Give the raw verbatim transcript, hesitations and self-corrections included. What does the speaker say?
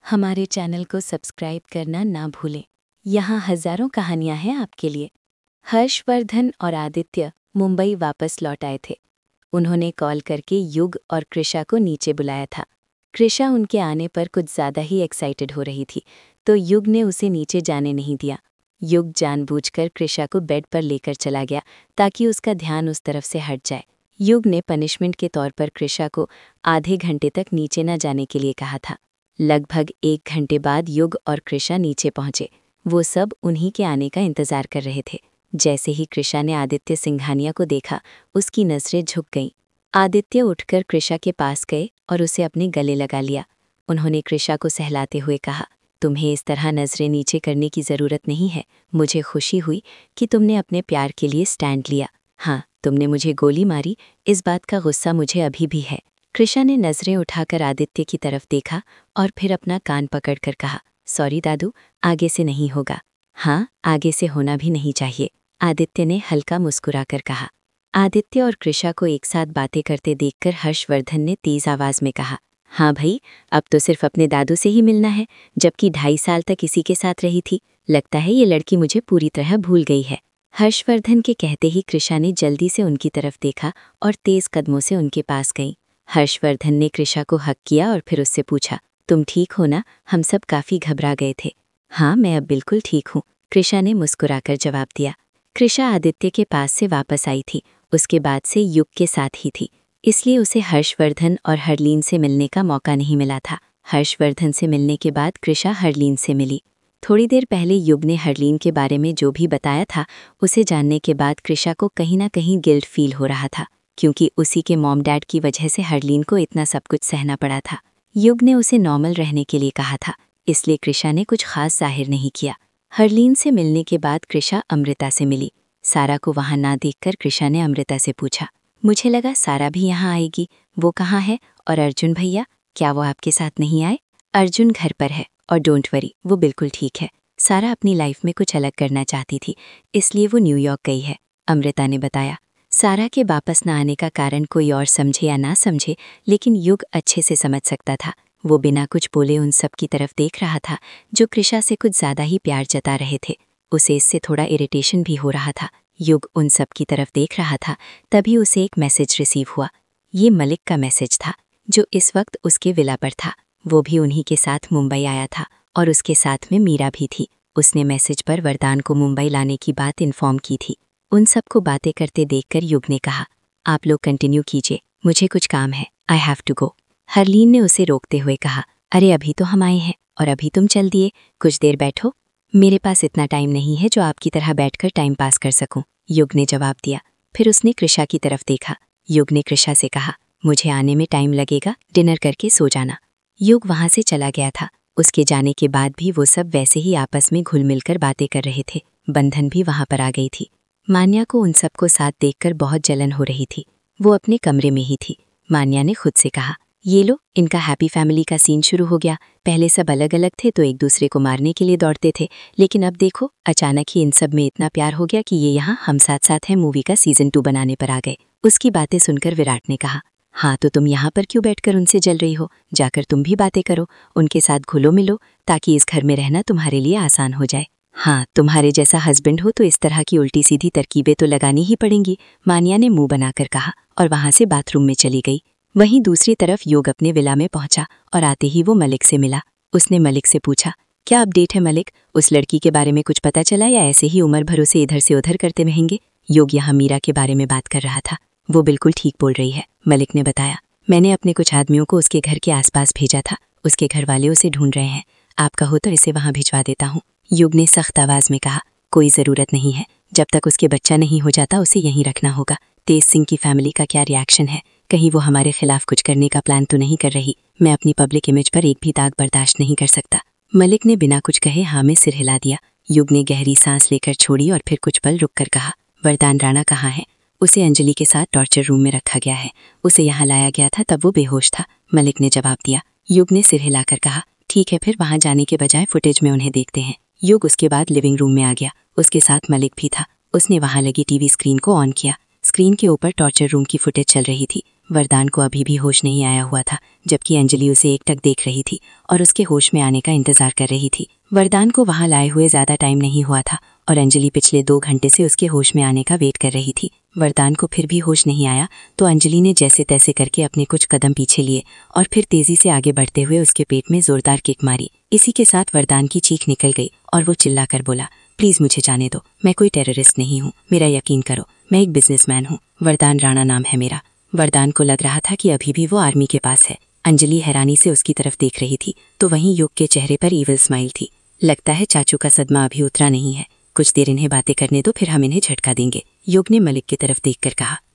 हमारे चैनल को सब्सक्राइब करना ना भूलें। यहाँ हजारों कहानियाँ हैं आपके लिए। हर्षवर्धन और आदित्य मुंबई वापस लौट आए थे। उन्होंने कॉल करके युग और कृषा को नीचे बुलाया था। कृषा उनके आने पर कुछ ज़्यादा ही एक्साइटेड हो रही थी, तो युग ने उसे नीचे जाने नहीं दिया। युग जानबूझकर कृषा को बेड पर लेकर चला गया ताकि उसका ध्यान उस तरफ से हट जाए। युग ने पनिशमेंट के तौर पर कृषा को आधे घंटे तक नीचे न जाने के लिए कहा था। लगभग एक घंटे बाद युग और कृषा नीचे पहुंचे। वो सब उन्हीं के आने का इंतजार कर रहे थे। जैसे ही कृषा ने आदित्य सिंघानिया को देखा, उसकी नजरें झुक गईं। आदित्य उठकर कृषा के पास गए और उसे अपने गले लगा लिया। उन्होंने कृषा को सहलाते हुए कहा, तुम्हें इस तरह नजरें नीचे करने की ज़रूरत नहीं है। मुझे खुशी हुई कि तुमने अपने प्यार के लिए स्टैंड लिया। हाँ, तुमने मुझे गोली मारी, इस बात का गुस्सा मुझे अभी भी है। कृषा ने नजरें उठाकर आदित्य की तरफ देखा और फिर अपना कान पकड़कर कहा, सॉरी दादू, आगे से नहीं होगा। हाँ, आगे से होना भी नहीं चाहिए, आदित्य ने हल्का मुस्कुराकर कहा। आदित्य और कृषा को एक साथ बातें करते देखकर हर्षवर्धन ने तेज आवाज में कहा, हाँ भाई, अब तो सिर्फ अपने दादू से ही मिलना है, जबकि ढाई साल तक इसी के साथ रही थी। लगता है ये लड़की मुझे पूरी तरह भूल गई है। हर्षवर्धन के कहते ही कृषा ने जल्दी से उनकी तरफ देखा और तेज कदमों से उनके पास गई। हर्षवर्धन ने कृषा को हक किया और फिर उससे पूछा, तुम ठीक हो ना? हम सब काफी घबरा गए थे। हाँ, मैं अब बिल्कुल ठीक हूँ, कृषा ने मुस्कुराकर जवाब दिया। कृषा आदित्य के पास से वापस आई थी। उसके बाद से युग के साथ ही थी, इसलिए उसे हर्षवर्धन और हरलीन से मिलने का मौका नहीं मिला था। हर्षवर्धन से मिलने के बाद कृषा हरलीन से मिली। थोड़ी देर पहले युग ने हरलीन के बारे में जो भी बताया था, उसे जानने के बाद कृषा को कहीं ना कहीं गिल्ट फील हो रहा था, क्योंकि उसी के मॉम डैड की वजह से हरलीन को इतना सब कुछ सहना पड़ा था। युग ने उसे नॉर्मल रहने के लिए कहा था, इसलिए कृषा ने कुछ खास जाहिर नहीं किया। हरलीन से मिलने के बाद कृषा अमृता से मिली। सारा को वहां ना देखकर कृषा ने अमृता से पूछा, मुझे लगा सारा भी यहाँ आएगी, वो कहाँ है? और अर्जुन भैया, क्या वो आपके साथ नहीं आए? अर्जुन घर पर है और डोंट वरी, वो बिल्कुल ठीक है। सारा अपनी लाइफ में कुछ अलग करना चाहती थी, इसलिए वो न्यूयॉर्क गई है, अमृता ने बताया। सारा के वापस न आने का कारण कोई और समझे या ना समझे, लेकिन युग अच्छे से समझ सकता था। वो बिना कुछ बोले उन सब की तरफ देख रहा था, जो कृषा से कुछ ज़्यादा ही प्यार जता रहे थे। उसे इससे थोड़ा इरिटेशन भी हो रहा था। युग उन सब की तरफ देख रहा था, तभी उसे एक मैसेज रिसीव हुआ। ये मलिक का मैसेज था, जो इस वक्त उसके विला पर था। वो भी उन्हीं के साथ मुंबई आया था और उसके साथ में मीरा भी थी। उसने मैसेज पर वरदान को मुंबई लाने की बात इन्फॉर्म की थी। उन सबको बातें करते देखकर युग ने कहा, आप लोग कंटिन्यू कीजिए, मुझे कुछ काम है, I have to go. Harleen ने उसे रोकते हुए कहा, अरे अभी तो हम आए हैं और अभी तुम चल दिए, कुछ देर बैठो। मेरे पास इतना टाइम नहीं है जो आपकी तरह बैठकर टाइम पास कर सकूं, युग ने जवाब दिया। फिर उसने कृषा की तरफ देखा। युग ने कृषा से कहा, मुझे आने में टाइम लगेगा, डिनर करके सो जाना। युग वहां से चला गया था। उसके जाने के बाद भी वो सब वैसे ही आपस में घुल मिलकर बातें कर रहे थे। बंधन भी वहां पर आ गई थी। मान्या को उन सबको साथ देखकर बहुत जलन हो रही थी। वो अपने कमरे में ही थी। मान्या ने खुद से कहा, ये लो, इनका हैप्पी फैमिली का सीन शुरू हो गया। पहले सब अलग अलग थे तो एक दूसरे को मारने के लिए दौड़ते थे, लेकिन अब देखो, अचानक ही इन सब में इतना प्यार हो गया कि ये यहाँ हम साथ साथ हैं मूवी का सीजन टू बनाने पर आ गए। उसकी बातें सुनकर विराट ने कहा, हाँ तो तुम यहाँ पर क्यों बैठकर उनसे जल रही हो? जाकर तुम भी बातें करो, उनके साथ घुलो मिलो, ताकि इस घर में रहना तुम्हारे लिए आसान हो जाए। हाँ, तुम्हारे जैसा हस्बैंड हो तो इस तरह की उल्टी सीधी तरकीबें तो लगानी ही पड़ेंगी, मान्या ने मुंह बनाकर कहा और वहां से बाथरूम में चली गई। वहीं दूसरी तरफ योग अपने विला में पहुंचा और आते ही वो मलिक से मिला। उसने मलिक से पूछा, क्या अपडेट है मलिक? उस लड़की के बारे में कुछ पता चला या ऐसे ही उम्र भर उसे इधर से उधर करते रहेंगे? योग यहाँ मीरा के बारे में बात कर रहा था। वो बिल्कुल ठीक बोल रही है, मलिक ने बताया। मैंने अपने कुछ आदमियों को उसके घर के आसपास भेजा था। उसके घर वाले उसे ढूंढ रहे हैं। आप कहो तो इसे वहां भिजवा देता हूँ, युग ने सख्त आवाज में कहा। कोई ज़रूरत नहीं है, जब तक उसके बच्चा नहीं हो जाता उसे यहीं रखना होगा। तेज सिंह की फैमिली का क्या रिएक्शन है? कहीं वो हमारे खिलाफ कुछ करने का प्लान तो नहीं कर रही? मैं अपनी पब्लिक इमेज पर एक भी दाग बर्दाश्त नहीं कर सकता। मलिक ने बिना कुछ कहे हाँ में सिर हिला दिया। युग ने गहरी सांस लेकर छोड़ी और फिर कुछ पल रुककर कहा, वरदान राणा कहाँ है? उसे अंजलि के साथ टॉर्चर रूम में रखा गया है। उसे यहाँ लाया गया था तब वो बेहोश था, मलिक ने जवाब दिया। युग ने सिर हिलाकर कहा, ठीक है, फिर वहां जाने के बजाय फुटेज में उन्हें देखते हैं। युग उसके बाद लिविंग रूम में आ गया। उसके साथ मलिक भी था। उसने वहां लगी टीवी स्क्रीन को ऑन किया। स्क्रीन के ऊपर टॉर्चर रूम की फुटेज चल रही थी। वरदान को अभी भी होश नहीं आया हुआ था, जबकि अंजलि उसे एकटक देख रही थी और उसके होश में आने का इंतजार कर रही थी। वरदान को वहां लाए हुए ज्यादा टाइम नहीं हुआ था और अंजलि पिछले दो घंटे से उसके होश में आने का वेट कर रही थी। वरदान को फिर भी होश नहीं आया तो अंजलि ने जैसे तैसे करके अपने कुछ कदम पीछे लिए और फिर तेजी से आगे बढ़ते हुए उसके पेट में जोरदार किक मारी। इसी के साथ वरदान की चीख निकल गई और वो चिल्लाकर बोला, प्लीज मुझे जाने दो, मैं कोई टेररिस्ट नहीं हूँ, मेरा यकीन करो, मैं एक बिजनेसमैन हूँ, वरदान राणा नाम है मेरा। वरदान को लग रहा था कि अभी भी वो आर्मी के पास है। अंजलि हैरानी से उसकी तरफ देख रही थी तो वहीं युग के चेहरे पर ईविल स्माइल थी। लगता है चाचू का सदमा अभी उतरा नहीं है, कुछ देर इन्हें बातें करने दो, फिर हम इन्हें झटका देंगे, युग ने मलिक की तरफ देखकर कहा।